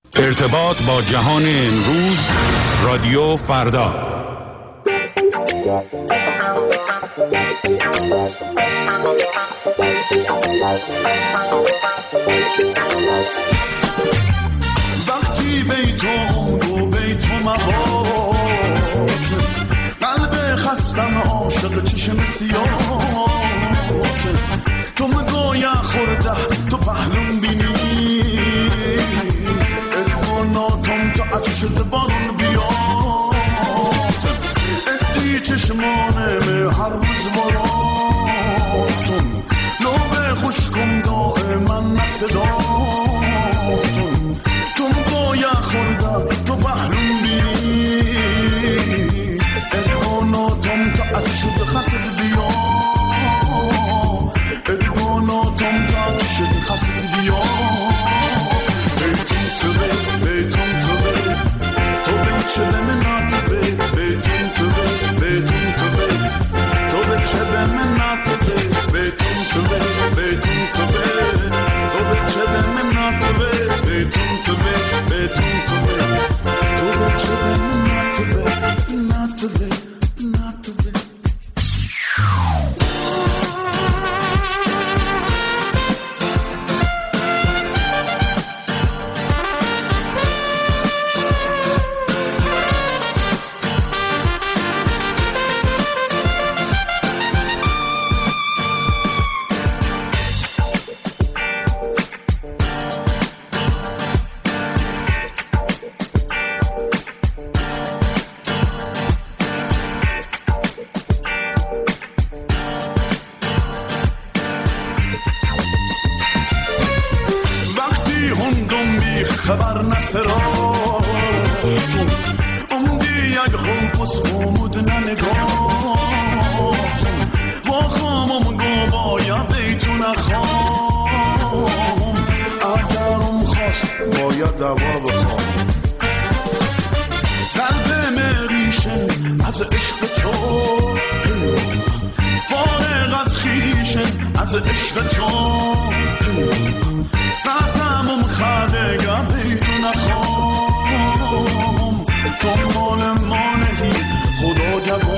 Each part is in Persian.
ارتباط با جهان امروز، رادیو فردا. وقتی بیتون و بیتون مباد، قلب خستم عاشق چشم سیاه، تو مگوی خورده تو پهلون بینی، ادواناتم تو عطش بارون بیاد، ادی چشمانم هر روز براتون، لوب خوشکم دائما نصداتون، تو مگوی خورده تو پهلون بینی، ادواناتم تو عطش خسد بیاد، ادواناتم تو عطش خسد بیاد، بیتون تو بیتون تو تو بچه به من ناتبه، بیتون تو بیتون تو تو بچه به من ناتبه، بیتون تو بیتون تو تو بچه به من ناتبه، بیتون تو بیتون تو تو بچه به من ناتبه، ناتبه ناتبه. خبر نسراتون امدی یک خوپس خومود ننگاتون با خامم گو باید بیتون خام اگرم خواست باید دوا بخوام قلب مریشن از عشق تو فارغ از خیشن از عشق تو قسمم خدگم بیتون خام تو مال ما نهی خدا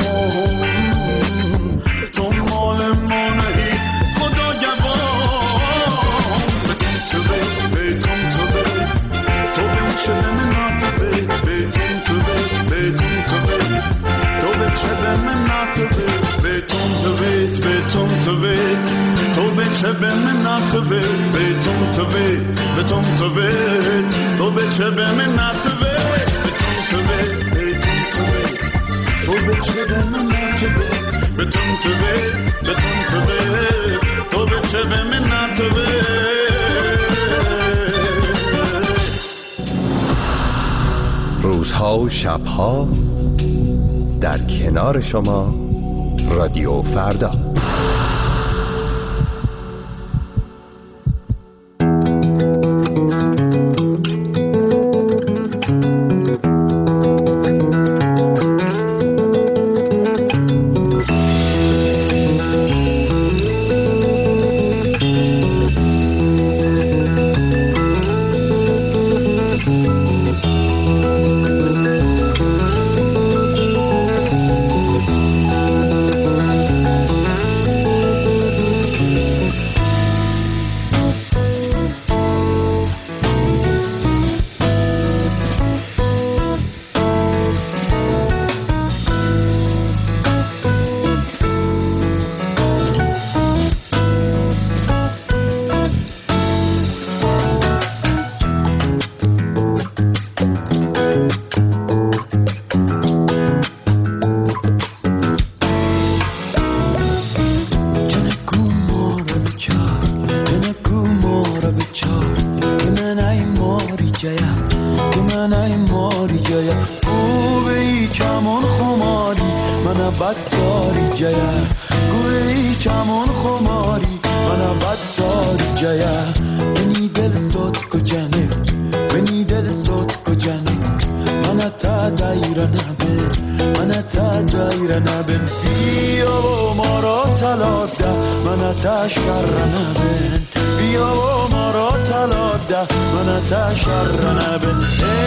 گوام تو مال ما نهی خدا گوام بیتون تو تو بچه به من ناتبه بیتون تو بیتون تو تو بچه به من ناتبه بیتون تو بیتون تو تو بچه به من ناتبه بیتون تو بیتون تو تو بچه به من ناتبه بیتون تو تو بچه به من ناتبه بیتون تو بیتون تو بچه به من ناتبه. روزها و شبها در کنار شما، رادیو فردا. من تشرن بن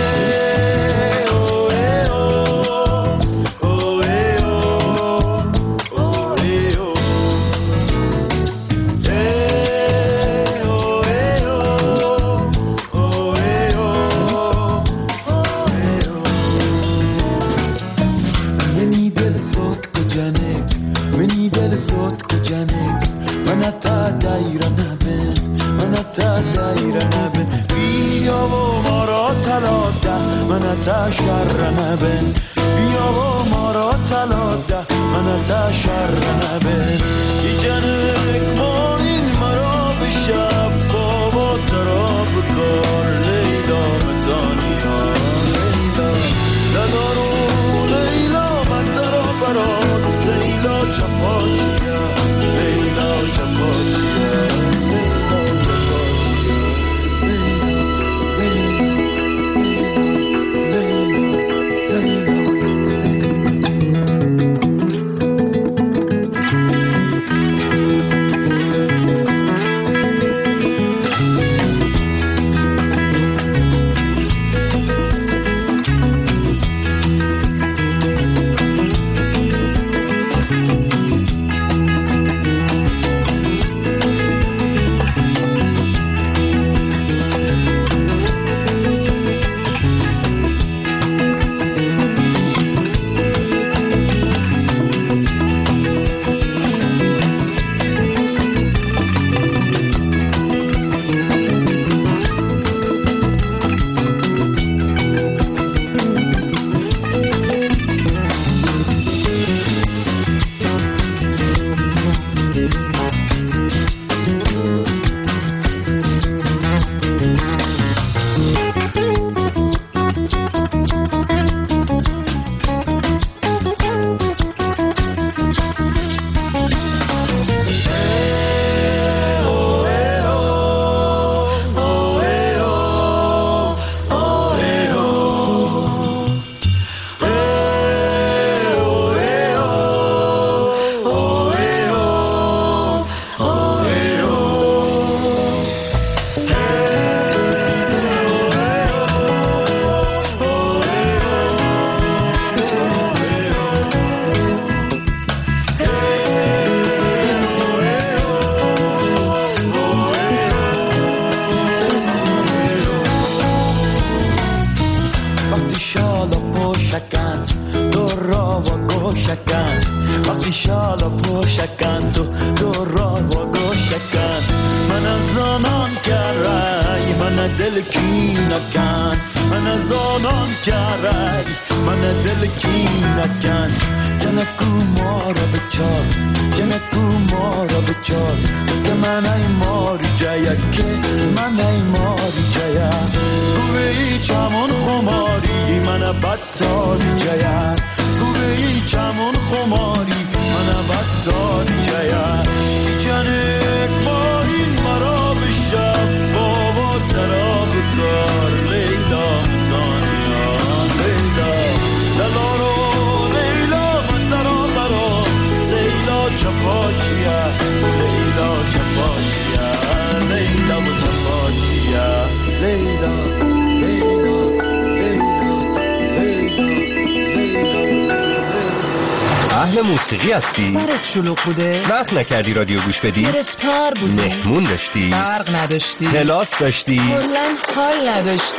موسیقی هستی؟ سرت شلوغ بوده؟ وقت نکردی رادیو گوش بدی؟ گرفتار بودی؟ مهمون داشتی؟ برق نداشتی؟ کلاس داشتی؟ کلاً حال نداشتی؟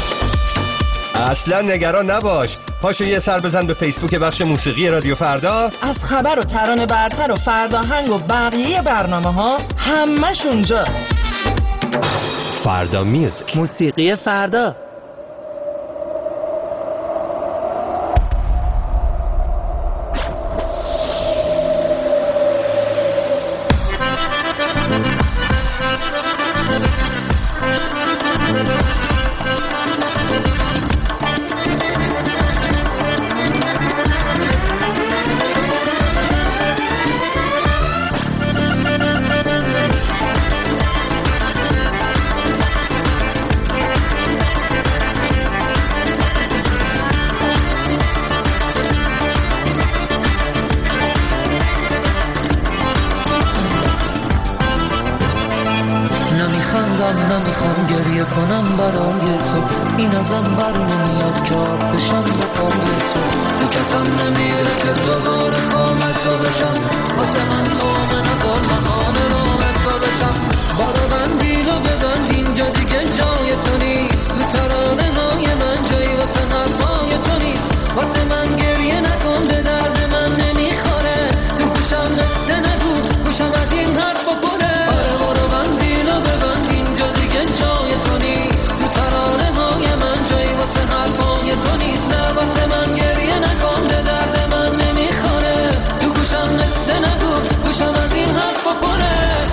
اصلا نگران نباش، پاشو یه سر بزن به فیسبوک بخش موسیقی رادیو فردا. از خبر و ترانه برتر و فرداهنگ و بقیه برنامه ها همش اونجاست. فردا میوزیک، موسیقی فردا. رنگ تو، این ازم بر نمیاد که آب بشم به پای تو. بکتم نمیره که دوباره خام تو بشم، واسه من خام نظر مقام رام تو بشم. بارو بندیل و ببند اینجا دیگه جای تو نیست، تو ترانه های من جایی واسه حرفای تو نیست. واسه من گریه نکن به درد من نمیخوره، تو گوشم نسته نگو گوشم از این حرفا پره. آره برو بندیل و ببند اینجا دیگه جای تو نیست، تو ترانه های من جایی واسه حرفای تو نیست. نه واسه من گریه نکن به درد من نمیخوره، تو گوشم نسته نگو گوشم از این حرفا پره.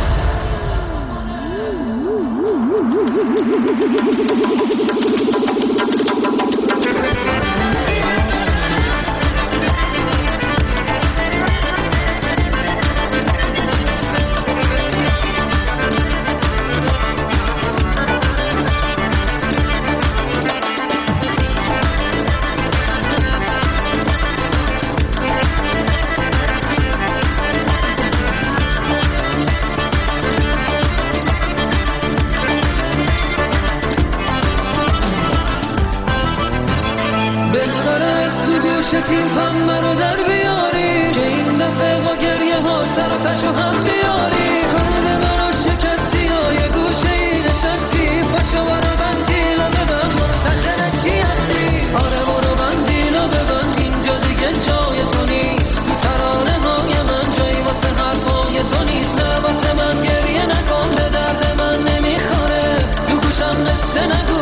تیم هم مرا در بیاری که این دفعه با گریه ها سر و تشو هم بیاری. کارد مرا شکستی و یه گوشه ای نشستی، پاشو برو بندیل و ببند برو سندنه چی هستی. آره برو بندیل و ببند اینجا دیگه جای تو نیست، تو ترانه های من جایی واسه حرفای تو نیست. نه واسه من گریه نکن به درد من نمیخوره، تو گوشم نسته نگو.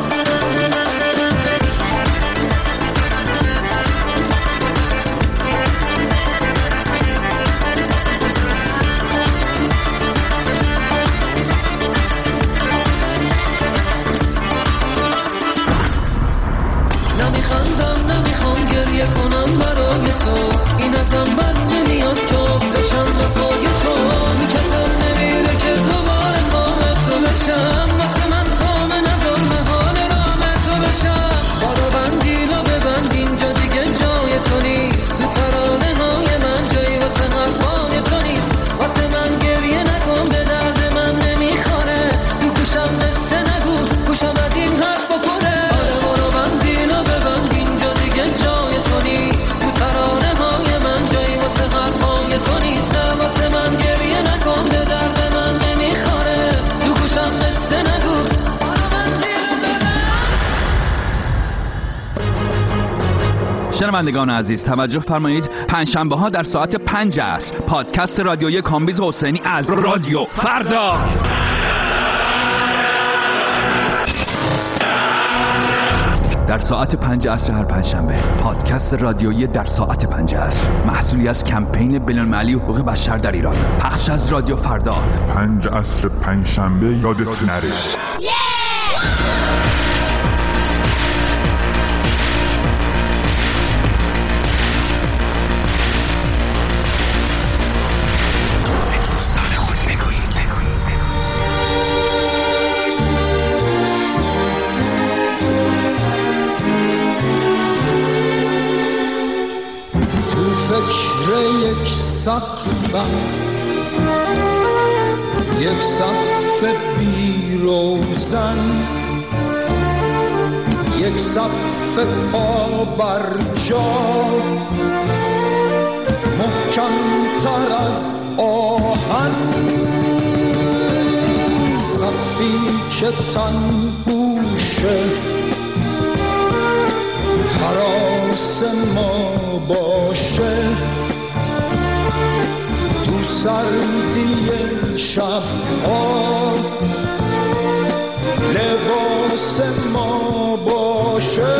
شنوندگان عزیز توجه فرمایید، پنجشنبه ها در ساعت 5 عصر پادکست رادیویی کامبیز حسینی از رادیو فردا. در ساعت 5 عصر هر پنجشنبه پادکست رادیویی در ساعت 5 عصر، محصولی از کمپین بین‌المللی حقوق بشر در ایران، پخش از رادیو فردا. 5 عصر پنجشنبه یادت نره. یک صف بی روزن، یک صف پا بر جا، محکم تر از آهن، صفی که تن پوشه حراس ما باشه، سردی شب ها لباس ما باشه.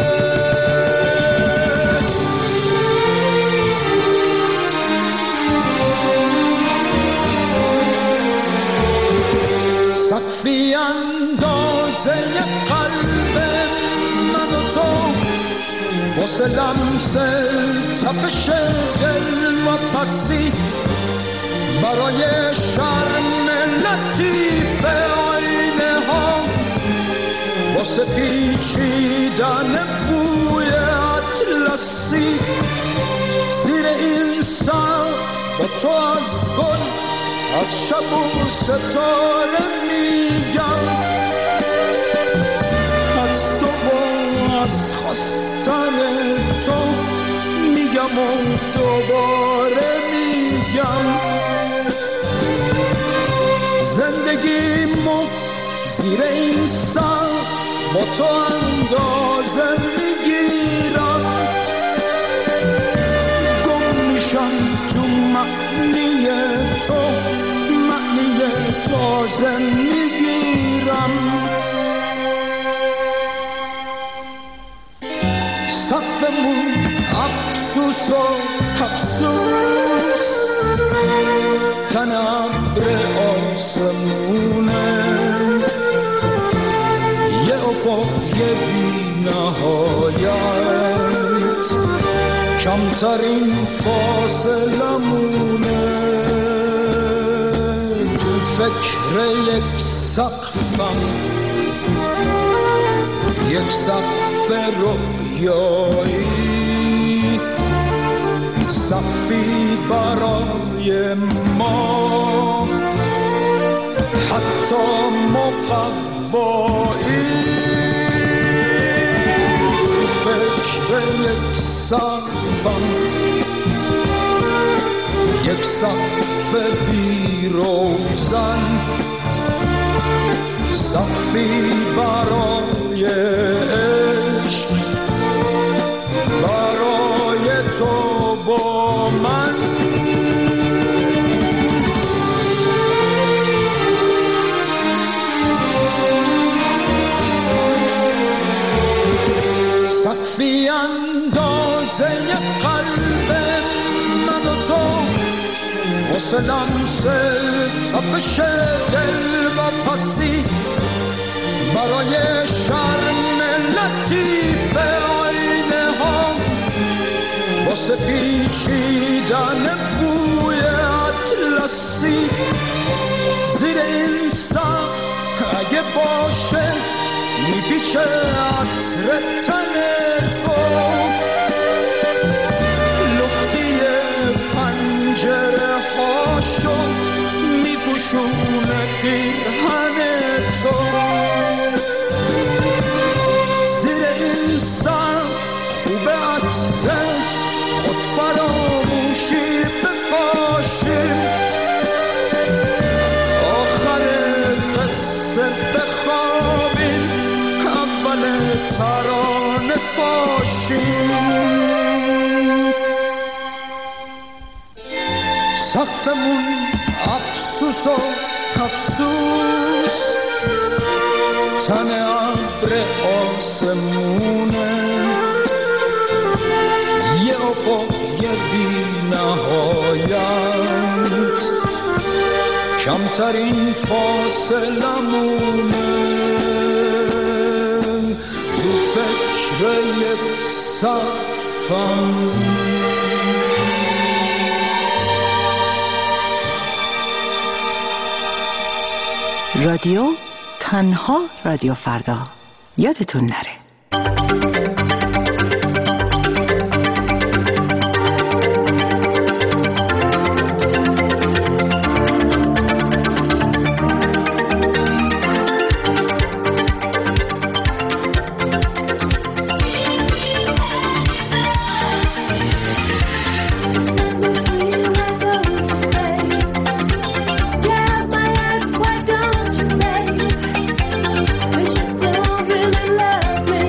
سقفی اندازه قلب من و تو، واسه لمس تپش دل و پسی، برای شرم لطیف آینه ها، واسه پیچیدن بوی اطلسی، زیر این سقف با تو از گل از شب و ستاره میگم، زیر این سقف با تو اندازه میگیرم، گم میشم تو معنی تازه میگیرم. سقفمون افسوس و افسوس، تن ابر آسمونه، یه افق یه بی نهایت، کمترین فاصله مونه. تو فکر یک سقفم، یک سقف رویایی، سقفی برای ما حتی مقوایی. فکر یک سقفم، یک سقف بی روزن، سقفی برای عشق، برای تو با من. سقفی اندازه قلب من و تو، حوصله‌ام سه تپش دل و پسی، برای شرم لطیف آینه ها، واسه پیچیدن بوی اطلسی. زیر این سقف اگه باشه میپیچه عطر تن تو، لختی پنجره هاشو میپوشونه پیرهن تو. زیر این سقف خوبه عطر خود فراموشی بپاشیم، آخر قصه بخوابیم، اول ترانه پاشیم. سقفمون افسوس و افسوس، تن ابر آسمونه، یه افق یه بی نهایت، کمترین فاصله مونه. تو فکر یک سقفم. رادیو تنها رادیو فردا، یادتون نره. Wish I don't really love you.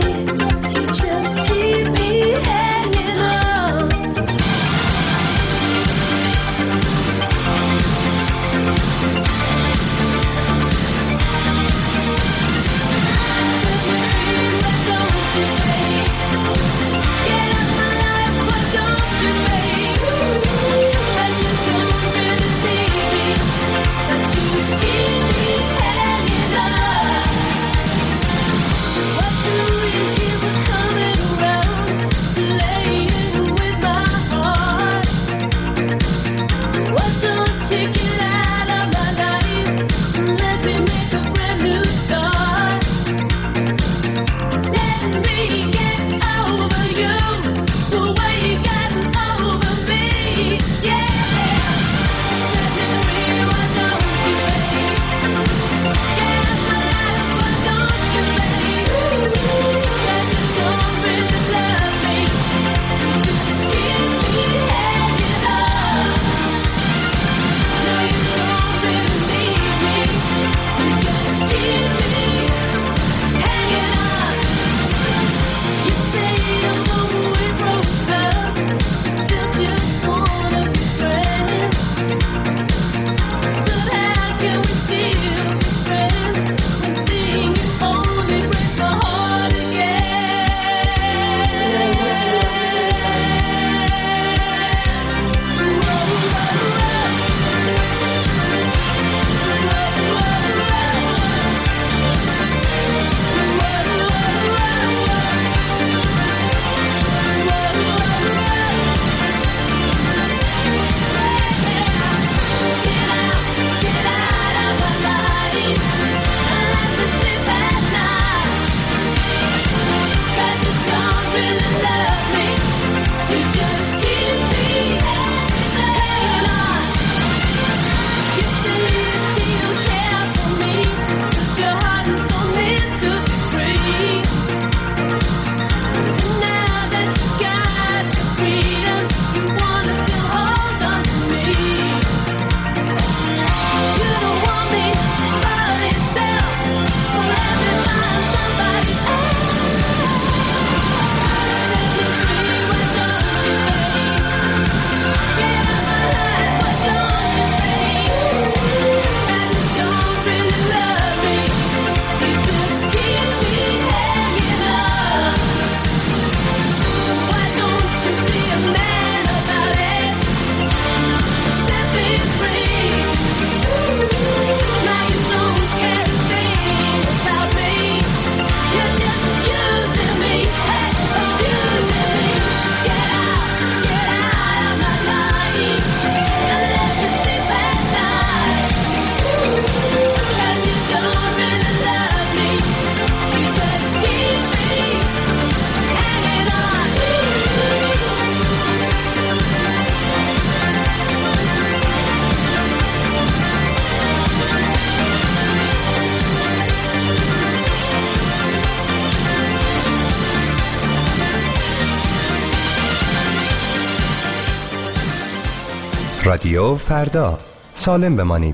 رادیو فردا، سالم بمانید.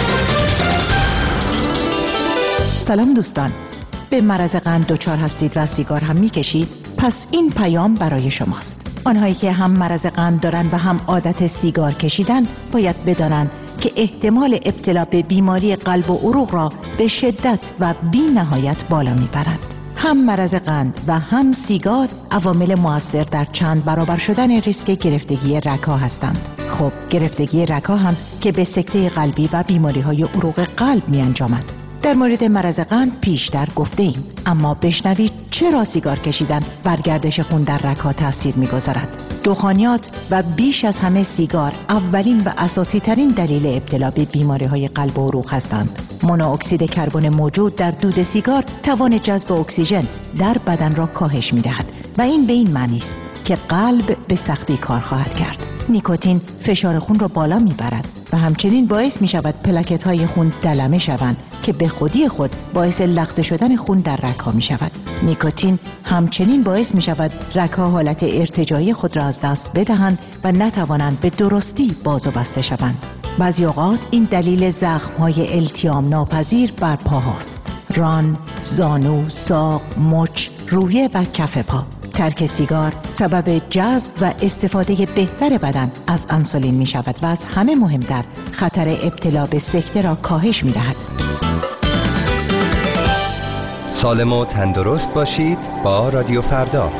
سلام دوستان، به مرض قند دچار هستید و سیگار هم میکشید؟ پس این پیام برای شماست. آنهایی که هم مرض قند دارن و هم عادت سیگار کشیدن باید بدانند که احتمال ابتلا به بیماری قلب و عروق را به شدت و بی نهایت بالا میبرند. هم مرض قند و هم سیگار عوامل مؤثر در چند برابر شدن ریسک گرفتگی رگ‌ها هستند. خب گرفتگی رگ‌ها هم که به سکته قلبی و بیماری‌های عروق قلب می‌انجامد. در مورد مرض قند پیشتر گفته ایم، اما بشنوید چرا سیگار کشیدن بر گردش خون در رگ‌ها تاثیر می‌گذارد. دخانیات و بیش از همه سیگار اولین و اساسی ترین دلیل ابتلا به بیماری‌های قلب و عروق هستند. مونوکسید کربن موجود در دود سیگار توان جذب اکسیژن در بدن را کاهش می‌دهد و این به این معنی است که قلب به سختی کار خواهد کرد. نیکوتین فشار خون را بالا می‌برد و همچنین باعث می‌شود پلاکت‌های خون دلمه شوند که به خودی خود باعث لخته شدن خون در رگ‌ها می‌شود. نیکوتین همچنین باعث می‌شود رگ‌ها حالت ارتجاعی خود را از دست بدهند و نتوانند به درستی باز و بسته شوند. بعضی اوقات این دلیل زخم‌های التیام ناپذیر بر پاهاست. ران، زانو، ساق، مچ، رویه و کف پا. ترک سیگار سبب جذب و استفاده بهتر بدن از انسولین می شود و از همه مهمتر خطر ابتلا به سکته را کاهش می دهد. سالم و تندرست باشید با رادیو فردا.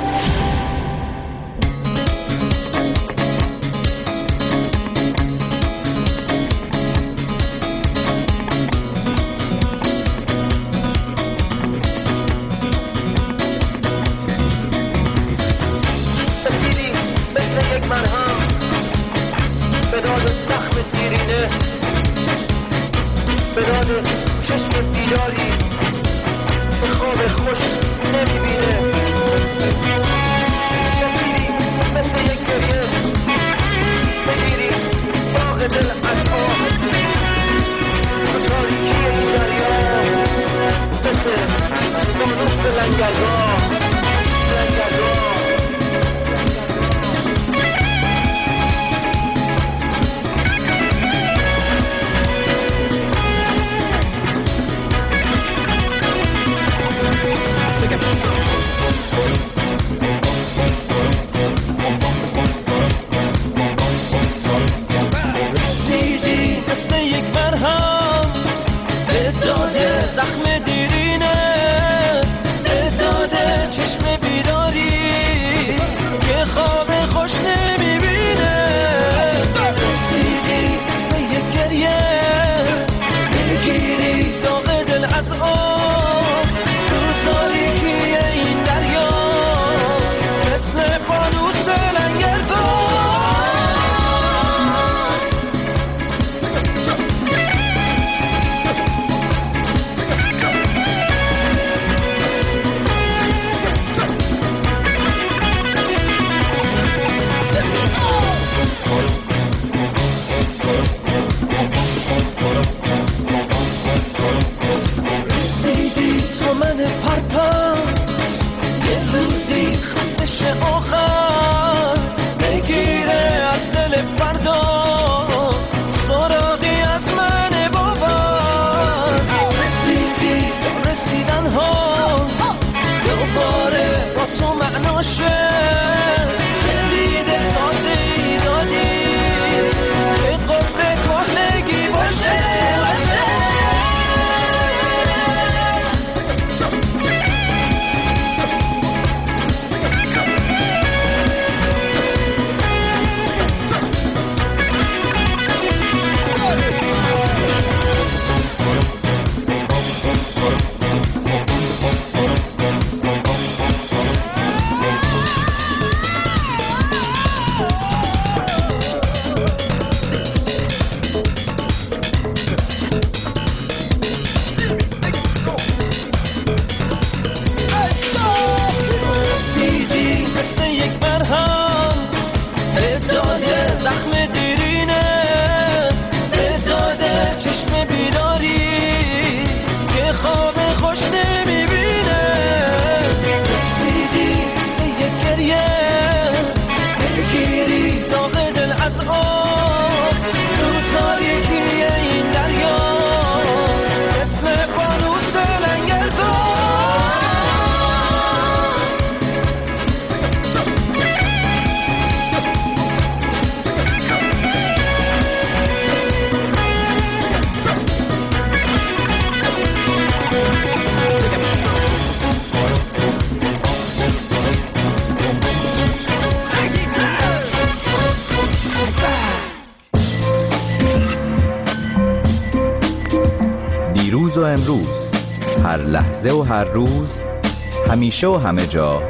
لحظه و هر روز، همیشه و همه جا.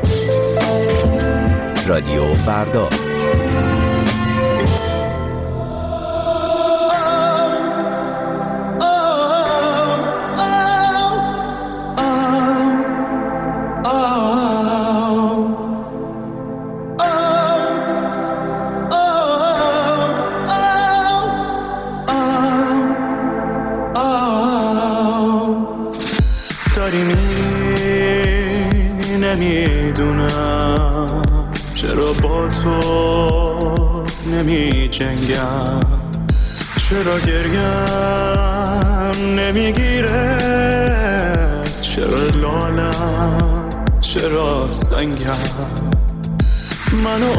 رادیو فردا. داری میری نمیدونم چرا با تو نمی جنگم، چرا گریم نمیگیره، چرا لالم چرا سنگم، منو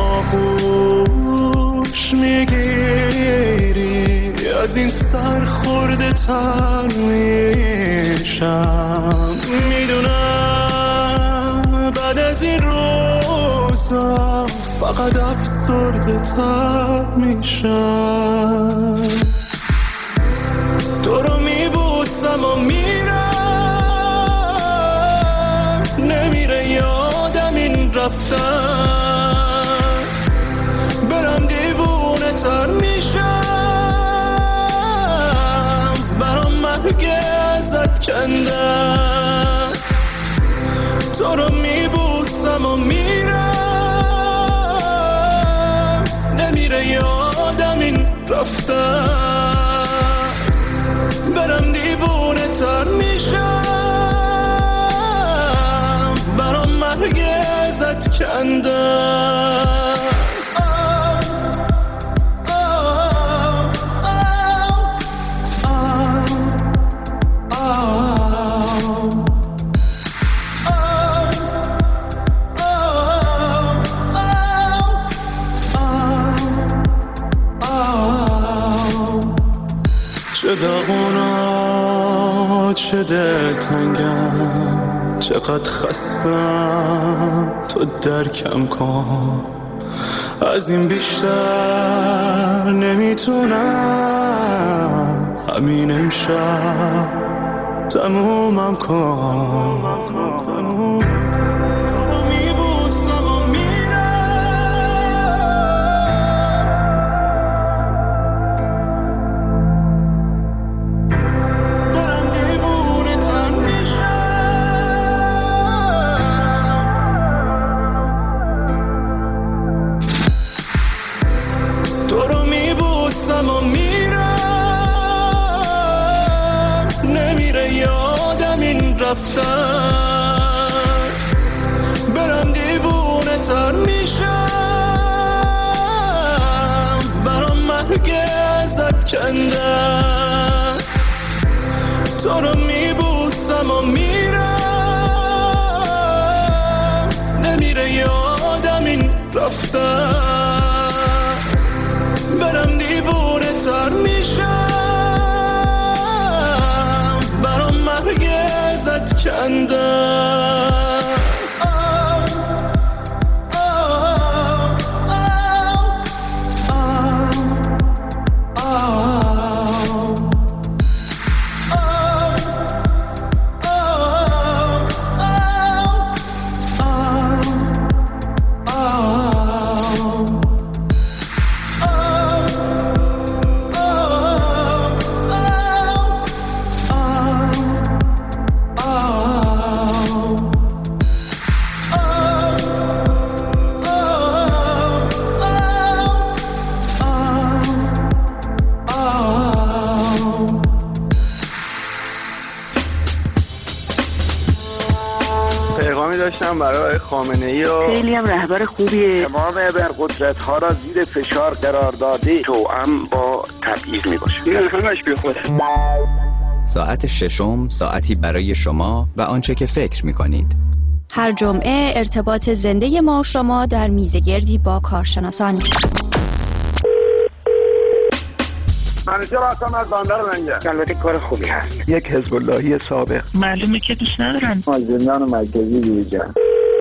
آغوش میگیری از این سر خورده تر میشم، میدونم بعد از این روزا فقط افسرده تر میشم، تو رو میبوسم و میرم، نمیره یادم این رفتن، برم دیوونه تر میشم، برام مرگ ازت کندم، تو رو میبوسم و میرم، نمیره یادم این رفتن، برم دیوونه تر میشم، برام مرگ ازت کندم. چه داغونا چه دلتنگم، چقدر خستم تو درکم کن، از این بیشتر نمیتونم، همین امشب تمومم کن. برم دیوونه تر میشم، برام مرگ ازت کندم، تو رو میبوسم و میرم، نمیره یادم این رفتن، برم دیوونه تر میشم، برام مرگ ازت کندم. داشتم برای خامنه‌ای و خیلی هم رهبر خوبیه، تمام ابرقدرت‌ها را زیر فشار قرار داده، توأم با تبعیض میباشه. این همش بیخوده. ساعت ششم، ساعتی برای شما و آنچه که فکر می‌کنید. هر جمعه ارتباط زنده ما و شما در میزگردی با کارشناسان. منیجر هستم از بندر لنگر. البته کار خوبی هست. یک حزب اللهی سابق. معلومه که دوست ندارن. از زندان مرکزی بیرون.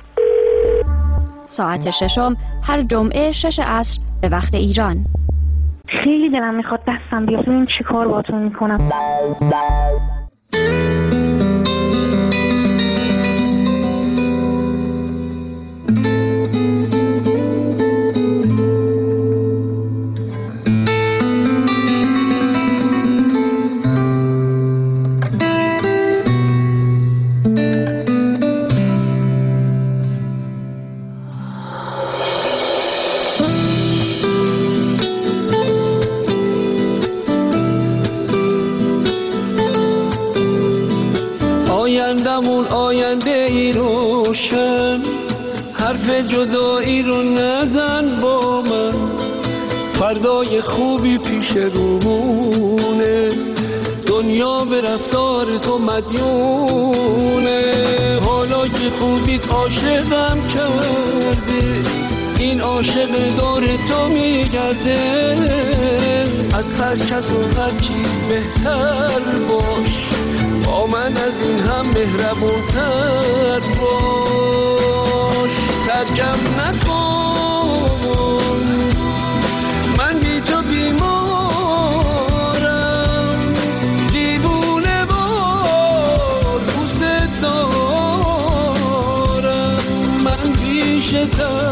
ساعت ششم هر جمعه 6 عصر به وقت ایران. خیلی دلم میخواد دستم بیاد ببین چی کار باهاتون میکنم. من، حرف جدایی رو نزن با من، فردای خوبی پیش رومونه، دنیا به رفتار تو مدیونه. حالا که خوبیت عاشقم کرده، این عاشق دور تو میگرده، از هر کس و هر چیز بهتر باش، با من از این هم مهربونتر باش. ترکم نکن، من بی تو بیمارم، دیوونه و دوست دارم، من بیشتر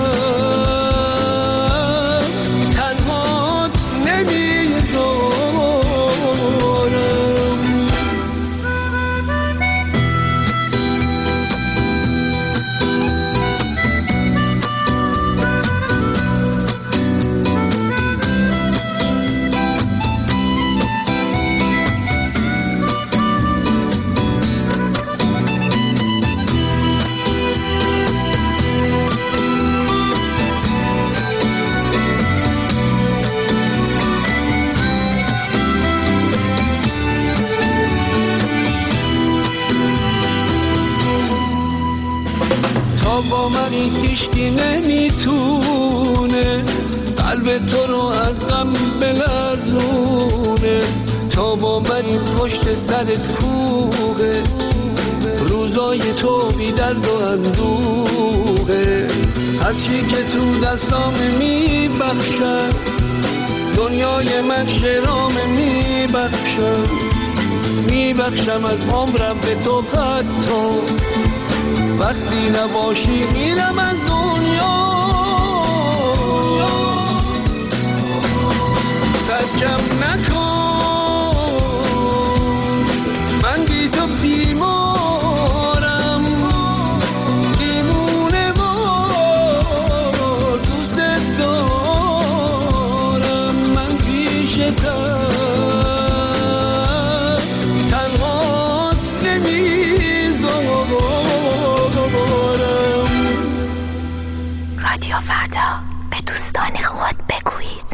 هیچکی نمیتونه قلب تو رو از غم بلرزونه، تا با من این پشت سرت کوه، روزای تو بی درد و اندوه. هرچی که تو دستام میبخشم، دنیای من شرام میبخشم از عمرم به تو، حتی وقتی نباشی میرم از دنیا. ترکم نکن، من بی تو بیمارم، دیوونه و دوست دارم، من پیشتر تنهاست نمیذارم. رادیو فردا، به دوستان خود بگویید.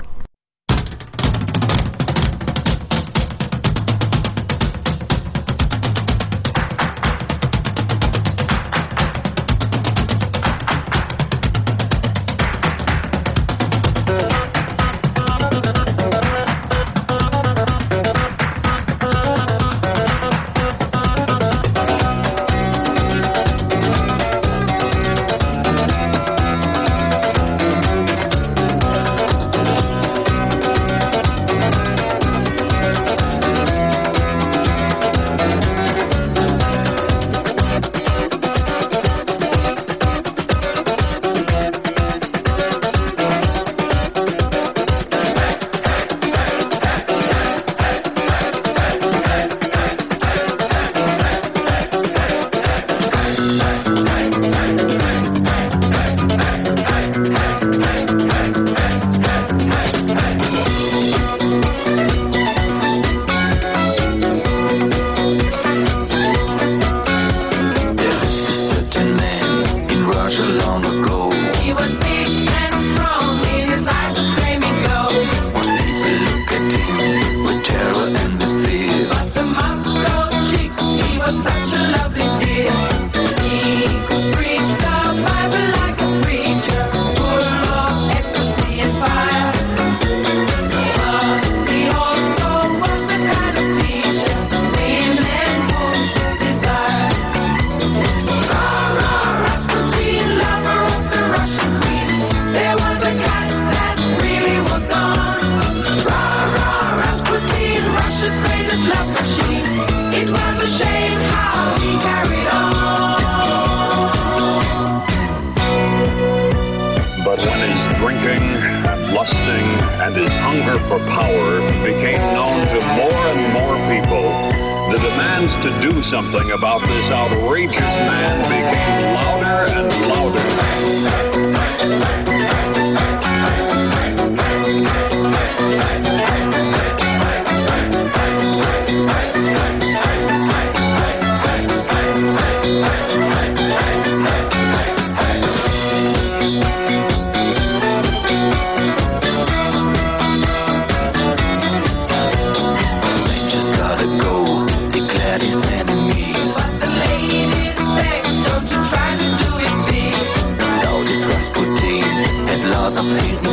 and his hunger for power became known to more and more people, the demands to do something about this outrageous man became louder and louder.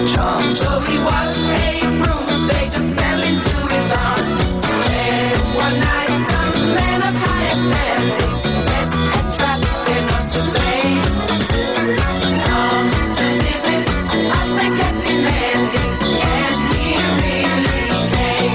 charms. So he was a broom, they just fell into his arms. And one night some men of high standing set a trap, they're not to blame. Some to visit as they kept demanding, and he really came.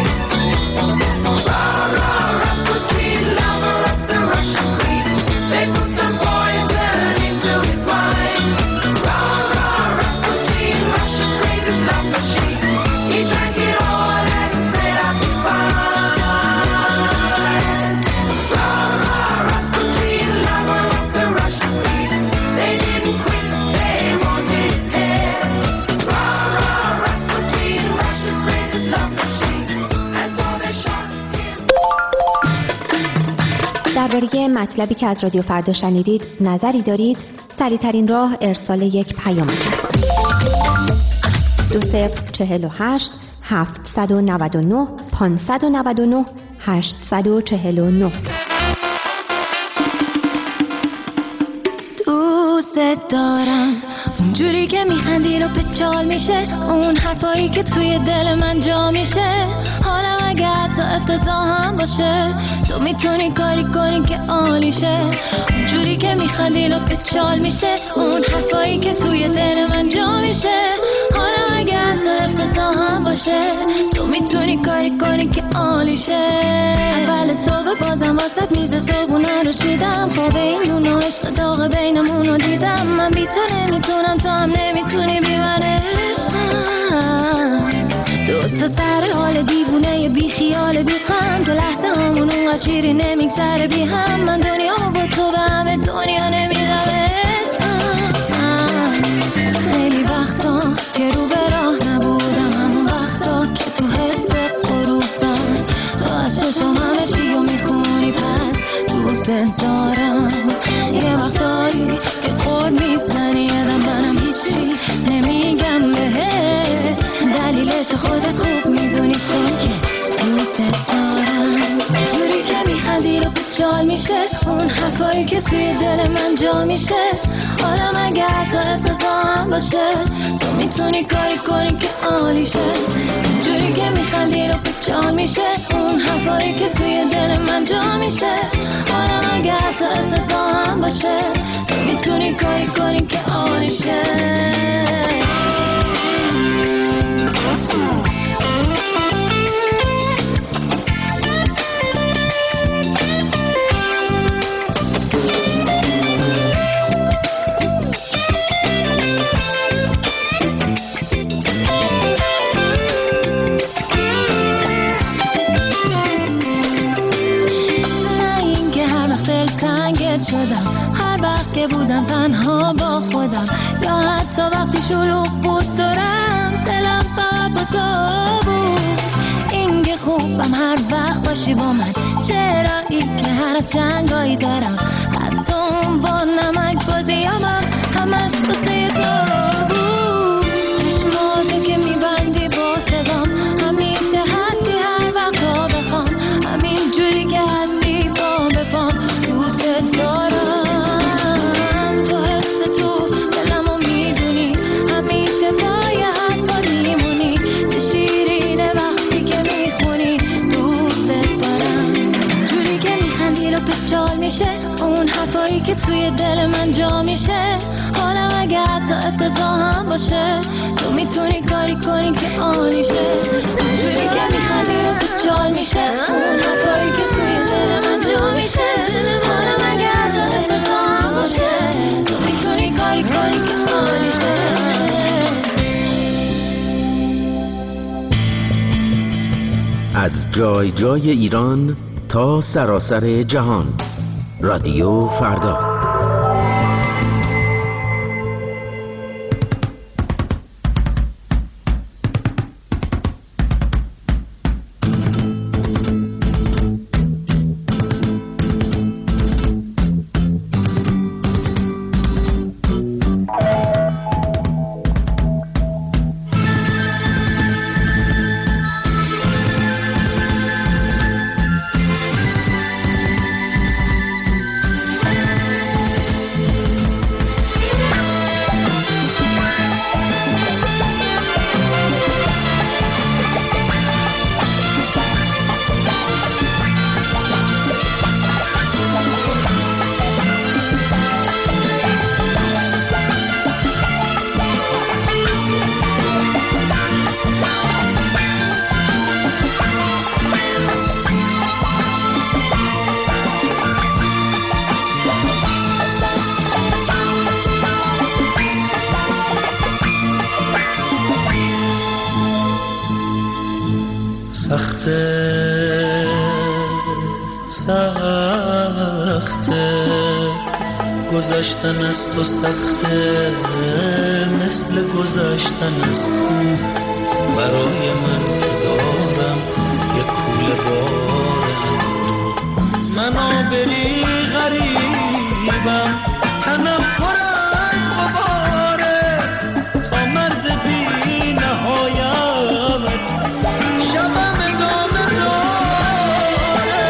Rah, Rasputin, lover of the Russian queen, they put some poison into his wine. Rah, Rasputin, Russia's craziest love machine, he drank it all and said I'll be fine. Rah, Rasputin, lover of the Russian queen, they didn't quit, they wanted his head. Rah, Rasputin, Russia's craziest love machine, and so they shot him. درباره مطلبی که از رادیو فردا شنیدید نظری دارید؟ سریع‌ترین راه ارسال یک پیام است. 2048 799 599 849. دوست دارم اونجوری که میخندی رو پچال میشه، اون حرفایی که توی دل من جا میشه. حالا اگه حتی افتضاح هم باشه، تو میتونی کاری کنی که عالیشه. اونجوری که میخندی رو پچال میشه، اون حرفایی که توی دل من جا میشه. حالا اگه حتی افتضاح هم باشه، تو میتونی کاری کنی که عالیشه. اول صبح بازم واسط میز صبحونه رو چیدم، خواب این دونه عشق داغ بینمون رو دیدم. من بی تو نمیتونم، تو هم نمیتونی بی من عشقم. دوتا سر حال دیوونه بی خیال بی غم، که لحظه همون اونقدر شیری نمیگذره بی هم. من دنیا با تو به همه دنیا نمیدم عشقم. خیلی وقتا که رو به راه نبودم، همون وقتا که تو حس غروبم، تو از چشم همه چی رو میخونی، پس دوست دارم. یه وقتایی که خود میزنی یادم، منم هیچی نمیگم بهت، دلیلش خودت خوب میدونی، چون که دوست دارم. جوری که میخندی رو پچال میشه، اون حرفایی که توی دل من جا میشه. حالا مگه حتی افتضاح هم باشه، تو میتونی کاری کنی که عالیشه. جوری که میخندی رو پچال میشه، اون حرفایی که توی دل من جا میشه. حالا مگه حتی افتضاح هم باشه، تو میتونی کاری کنی که عالیشه. هر وقت که بودم تنها با خودم، یا حتی وقتی شلوغ بود دارم، دلم فقط با تو بود. این که خوبم هر وقت باشی با من، چرایی که هر از جنگایی دارم، حتی اون با نمک بازیامم همش بسه تو بود. چشماتو که میبندی با صدام، همیشه هستی هر وقت ها بخوام، همین جوری که هستی پا به پام. دوست دارم، تو حس تو دلمو میدونی، همیشه باید با میمونی. چه شیرینه وقتی که میخونی. دوست دارم، جوری که میخندی رو پچال میشه، اون حرفایی که توی دل من جا میشه. حالا اگه حتی افتضاح هم باشه، تو میتونی کاری کنی که عالیشه. جوری که میخندی رو پچال میشه، اون حرفایی که توی دل من جا میشه. حالا اگه حتی افتضاح هم باشه، تو میتونی کاری کنی که عالیشه. از جای جای ایران تا سراسر جهان، رادیو فردا. گذشتن از تو سخته، مثل گذشتن از کوه. برای من که دارم یک کوله بار اندوه. من آبری غریبم، تنم پر از غباره، تا مرز بی نهایت شبم ادامه داره.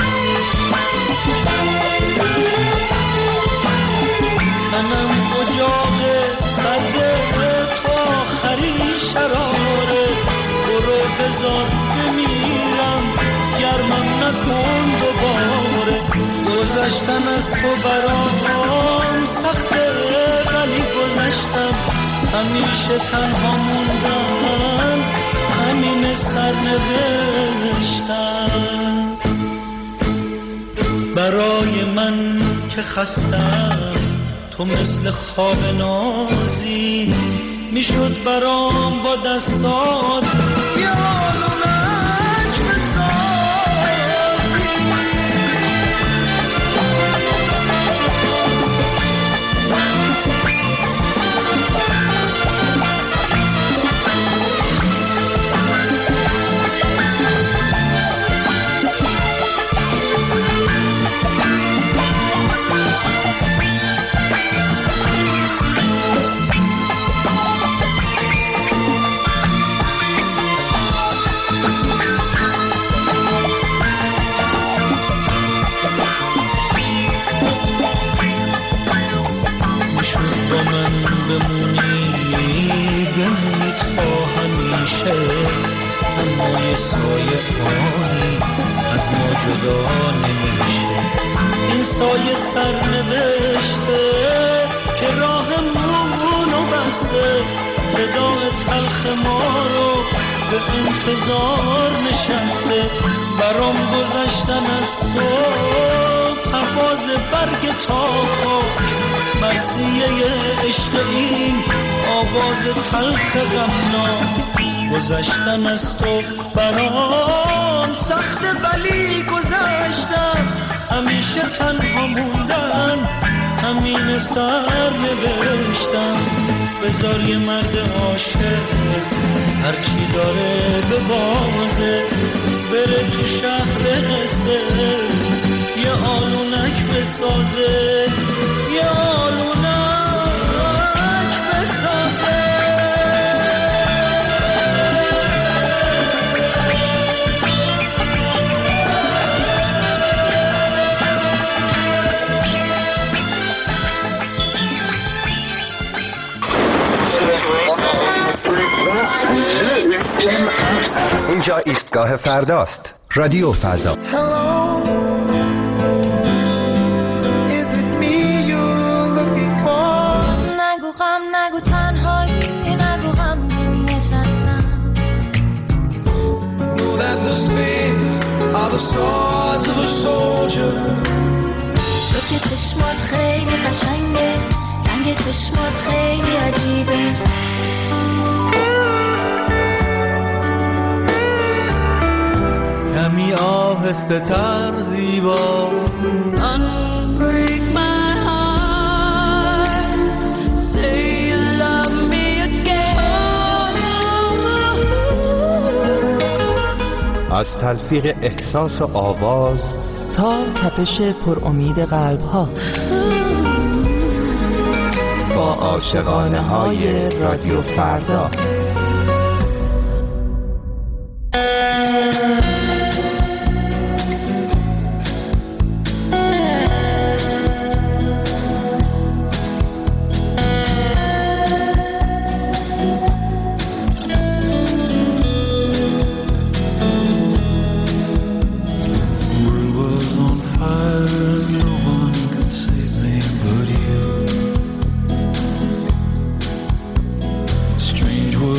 تنم اجاق سرد تو آخرین شراره. برو بذار بمیرم، گرمم نکن دوباره. گذشتن از تو برام سخته، ولی گذشتم. همیشه تنها موندم، همین سرنوشتم. برای من که خستم، تو مثل خواب نازی میشد برام با دستات یه آلونک بسازی. سایه آنی از ما جدا نمیشه. این سایه سرنوشته که راهمونو بسته. وداع تلخ ما رو به انتظار نشسته. برام گذشتن از تو پرواز برگ تا خاک. مرثیه عشق این آواز تلخ غمناک. گذشتن از تو برام سخته، ولی گذشتم. همیشه تنها موندن، همین سرنوشتم. بذار یه مرد عاشق هرچی داره به بازه، بره تو شهر قصه یه آلونک بسازه، یه آلونک بسازه. اینجا ایستگاه فرداست. رادیو فردا. نگو غم، نگو تنهایی، نگو غم نشستم. تو که چشمات خیلی قشنگه، رنگ چشمات خیلی عجیبه. کمی آهسته تر زیبا. Unbreak my heart, say you love me again. از تلفیق احساس و آواز تا تپش پر امید قلب ها، با عاشقانه های رادیو فردا. Strange world.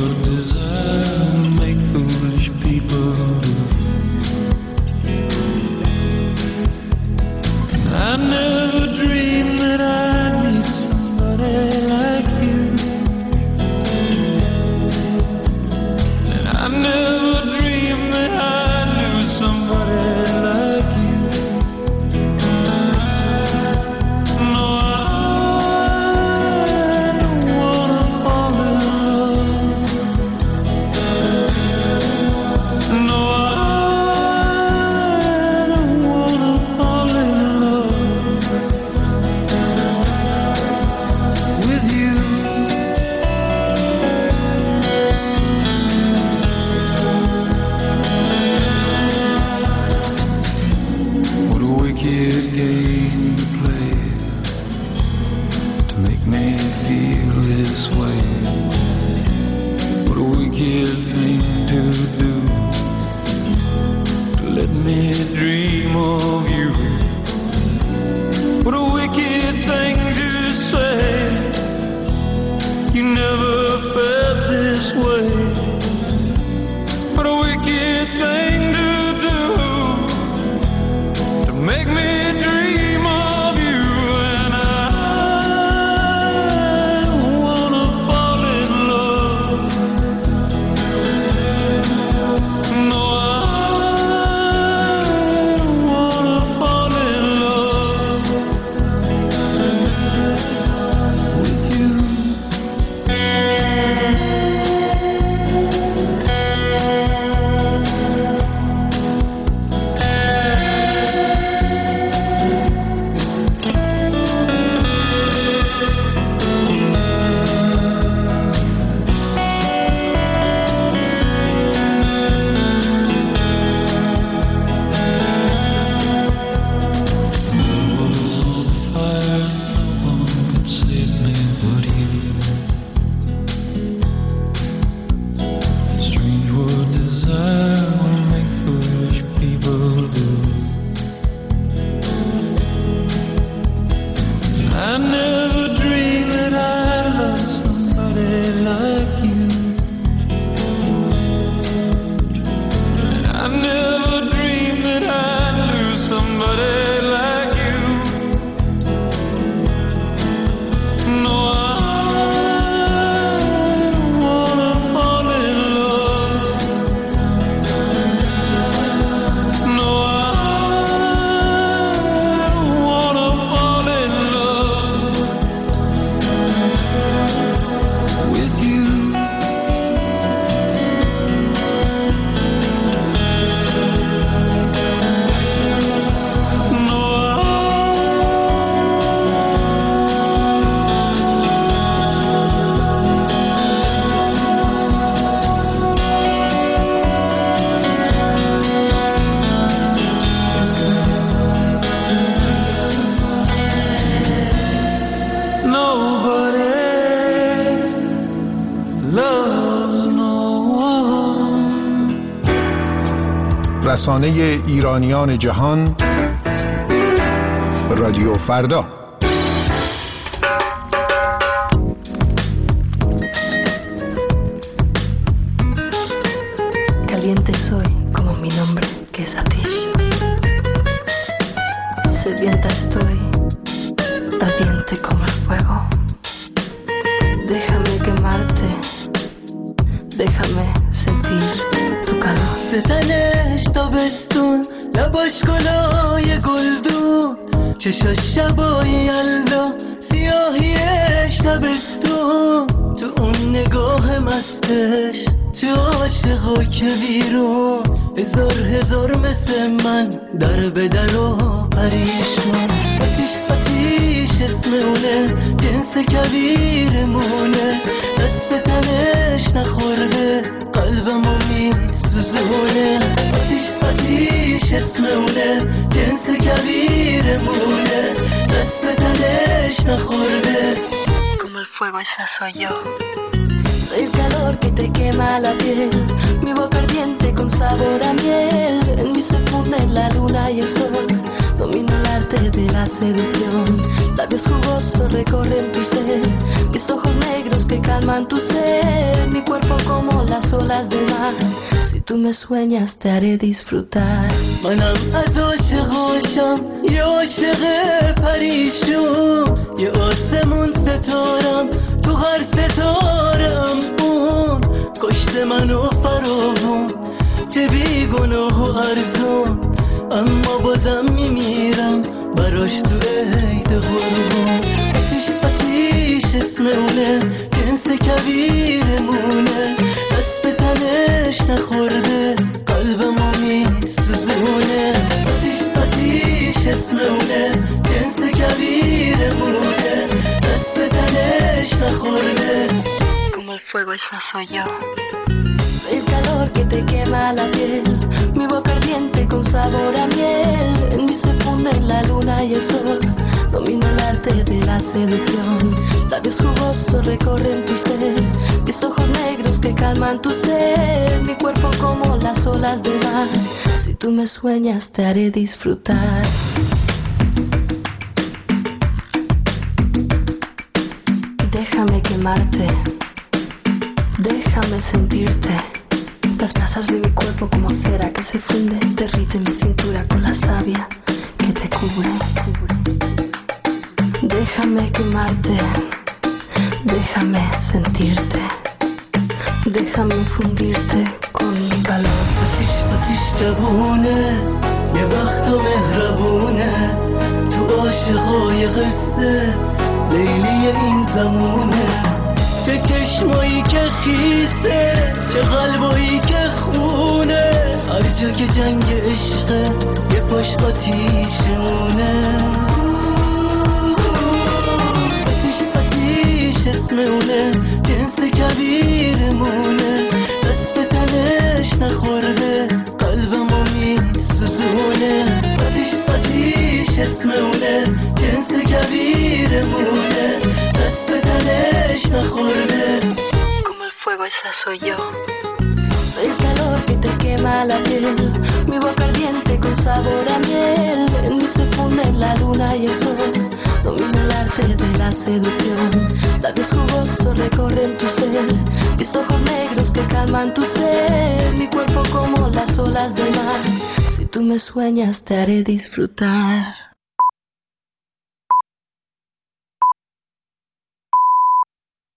رسانه ایرانیان جهان، رادیو فردا. Caliente soy como mi nombre, que es Atish. Sedienta estoy, radiante como el fuego. Déjame quemarte, déjame sentir tu calor. ستنش تابستون، لباش گلای گلدون، چشاش شبای یلدا، سیاهیش تابستون. تو اون نگاه مستش، تو عاشقا که بیرون، هزار هزار مثل من در به در و پریشون. آتیش آتیش اسم اونه، جنس کبیرمونه، دست به تنش نخورده، قلبمو میسوزونه. آتیش آتیش اسم اونه، جنس کبیرمونه، دست به تنش نخورده. Como el fuego esa soy yo. Soy el calor que te quema la piel, mi boca ardiente con sabor a miel. En mí se funden la luna y el sol, domino el arte de la seducción. Labios jugosos recorren tu ser, mis ojos negros que calman tu sed. Mi cuerpo como las olas del mar, si tú me sueñas te haré disfrutar. منم از عاشقاشم، یه عاشق پریشون، یه آسمون ستارم، تو هر ستارم اون کشته منو فراوون، چه بیگناه و ارزون، اما بازم میمیرم براش تو عید قربون. آتیش آتیش اسم اونه، جنس کبیرمونه، دست به تنش نخورده، قلبمو میسوزونه. آتیش آتیش اسم اونه، جنس کبیرمونه، دست به تنش نخورده. Como el fuego esa soy yo. Soy el calor que te quema la piel, mi boca ardiente con sabor a miel. En mí se funden la luna y el sol, domino el arte de la seducción. Labios jugosos recorren tu ser, mis ojos negros que calman tu ser. Mi cuerpo como las olas del mar, si tú me sueñas te haré disfrutar. Déjame quemarte, déjame sentirte. Las brasas de mi cuerpo como cera que se funde, derrite mi cintura con la savia que te cubre. Déjame quemarte, déjame sentirte, déjame fundirte con mi calor. آتیش آتیش جوونه، یه وقت و مهربونه، تو عاشقای قصه لیلی این زمونه. چه چشمایی که خیسه، چه قلبایی که خونه، هر جا که جنگ عشقه یه پاش آتیشمونه. آتیش آتیش اسم اونه، جنس کبیرمونه، دست به تنش نخورده، قلبمو میسوزونه. آتیش آتیش اسم اونه، جنس کبیرمونه، دست به تنش نخورده. Como el fuego esa soy yo. Soy el calor que te quema la piel, mi boca ardiente con sabor a miel. En mí se funden la luna y el sol, domino el arte de la seducción. Labios jugosos recorren tu ser, mis ojos negros que calman tu ser. Mi cuerpo como las olas del mar, si tú me sueñas te haré disfrutar.